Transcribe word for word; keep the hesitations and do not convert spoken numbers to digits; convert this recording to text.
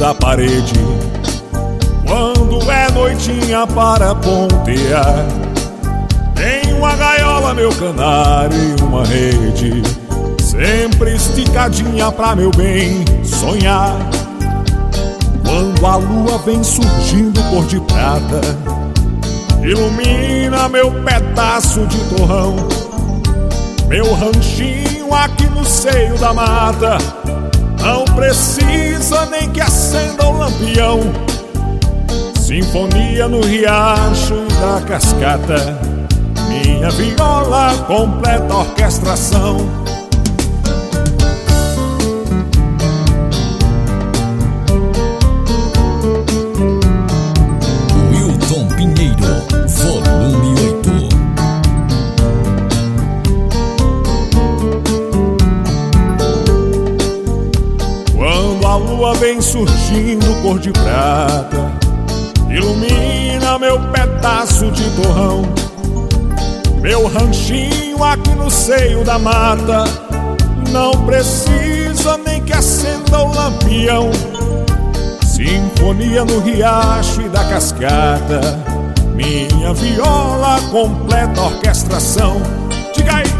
da parede. Quando é noitinha para pontear, tem uma gaiola, meu canário, e uma rede sempre esticadinha pra meu bem sonhar. Quando a lua vem surgindo cor de prata, ilumina meu pedaço de torrão, meu ranchinho aqui no seio da mata. Não precisa nem que acenda o lampião, sinfonia no riacho e da cascata. Minha viola completa a orquestração. Wilton Pinheiro, volume oito. Quando a lua vem surgindo cor de prata, ilumina meu pedaço de torrão, meu ranchinho aqui no seio da mata. Não precisa nem que acenda o lampião, sinfonia no riacho e da cascata. Minha viola completa a orquestração. Diga aí!